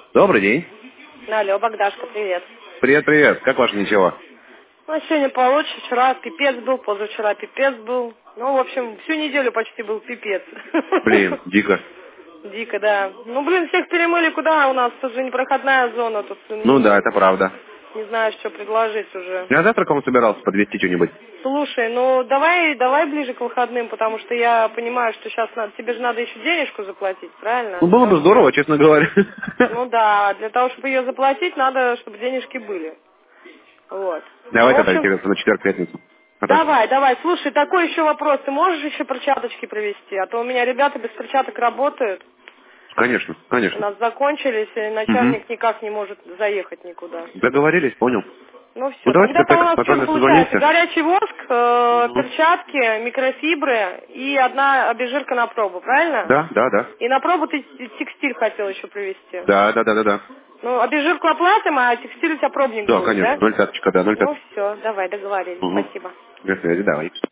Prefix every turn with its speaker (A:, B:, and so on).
A: Добрый день.
B: Алло, Богдашка, привет.
A: Привет, привет. Как ваше ничего?
B: Ну, сегодня получше, вчера пипец был, позавчера пипец был. Ну, в общем, всю неделю почти был пипец.
A: Блин, дико.
B: Дико, да. Ну, блин, всех перемыли куда у нас? Тут же непроходная зона, тут
A: Ну да, это правда.
B: не знаю, что предложить уже.
A: Я завтра кому собирался подвезти что-нибудь.
B: Слушай, ну давай ближе к выходным, потому что я понимаю, что сейчас тебе же надо еще денежку заплатить, правильно?
A: Ну, было бы здорово, честно говоря.
B: Ну да, для того, чтобы ее заплатить, надо, чтобы денежки были. Вот. Ну,
A: Давай
B: в
A: тогда,
B: общем,
A: интересно, на четверг-пятницу. А то-
B: давай. Слушай, такой еще вопрос. Ты можешь еще перчаточки провести? А то у меня ребята без перчаток работают.
A: Конечно,
B: У
A: конечно.
B: нас закончились, и
A: Угу.
B: начальник никак не может заехать никуда.
A: Договорились, понял.
B: Ну
A: Ну,
B: все,
A: давайте
B: тогда там у
A: так,
B: нас что-то
A: контрольно
B: получается.
A: созвонимся.
B: Горячий воск,
A: Угу.
B: перчатки, микрофибры и одна обезжирка на пробу, правильно?
A: Да, да, да.
B: И на пробу ты текстиль хотел еще привезти.
A: Да, да, да, да, да.
B: Ну, обезжирку оплатим, а текстиль у тебя пробник
A: Да,
B: будет,
A: конечно.
B: да?
A: 0,5, да, 0,5.
B: Ну все, давай, договорились.
A: Угу.
B: Спасибо.
A: До связи, давай.